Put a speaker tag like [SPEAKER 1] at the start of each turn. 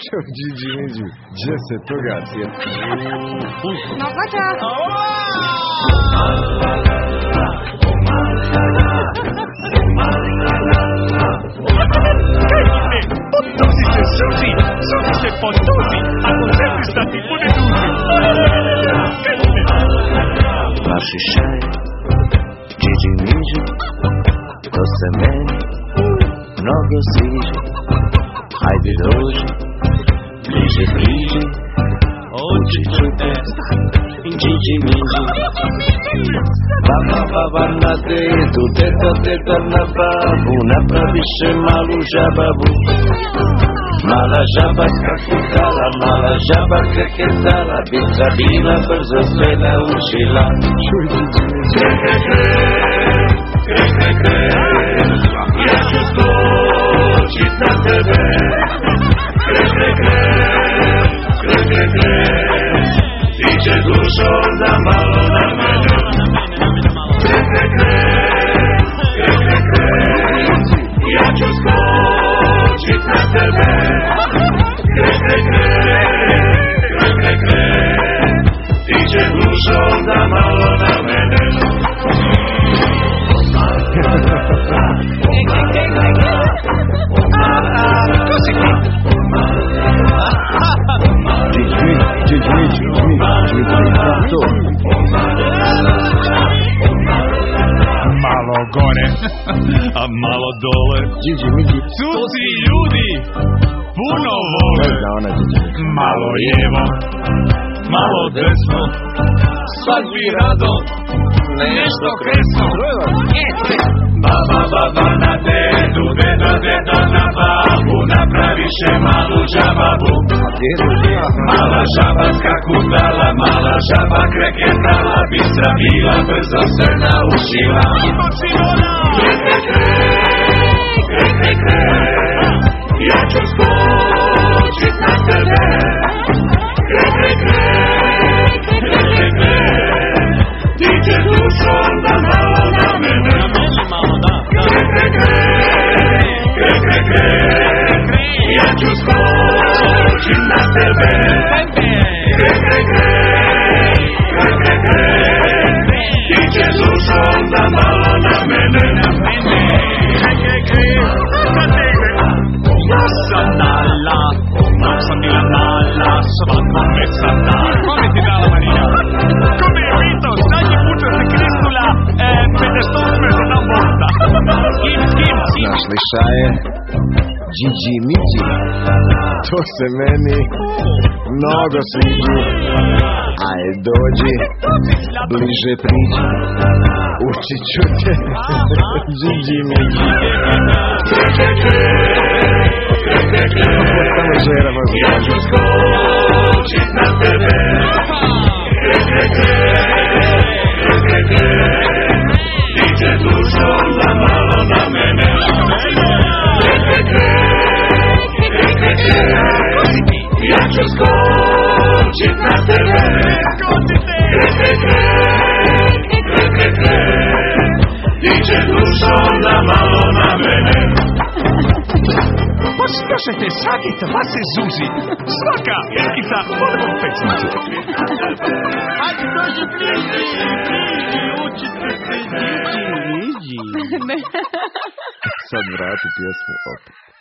[SPEAKER 1] Čo, Gigi, gdje se toga sjeti?
[SPEAKER 2] No, plaća!
[SPEAKER 3] Potuzi se, Suzi! Suzi se potuzi! Ako želiš da ti bude duži!
[SPEAKER 4] Vaši šaj, Gigi Migi, to se meni mnogo sviđa. Hajde dođi, bliže priđi, oči ću te, Gigi Migi. Baba na dedu, deda na babu, napraviše malu žababu. Mala žaba skakutala, mala žaba kreketala, bitra bila, brzo sve naučila.
[SPEAKER 3] Ja ću skočit na tebe. Ti će dušo da malo na mene. Ja ću skočit na tebe. Ti će dušo da malo na mene. Malo gore, a malo dole. Cuci ljudi puno vole. Malo lijevo, malo desno. Sad bi rado nešto kresno. Baba na dedu, deda na babu, napraviše malu žababu. Mala žaba skakutala, mala žaba kreketala, bistra bila, brzo se naučila. Ja ću skočit na tebe. Ti ćeš dušom da malo na mene. Ja ću skočit na tebe. Ti ćeš dušom da malo na mene. Ja sam dala, sam bila mala, svakome sam dala. Kome ti dala, Marija? Kome je Vito? Zadnji puta se krisnula 58. za nam volta. S kim?
[SPEAKER 1] Našli šaje, Gigi Migi, to se meni mnogo sviđa. Aj dođi, bliže priđi, učit ću te, Gigi Migi.
[SPEAKER 3] Ja ću skočit na tebe. Ti će dušom da malo na mene. Ja ću skočit na tebe. Ti će dušom da malo na mene. Poslušajte svaki tavase Zuzi. Svaka jerkica volimo pesmicu. Hajde dođi bliži, učite se Gigi.
[SPEAKER 1] Sad vrati pjesmu opet.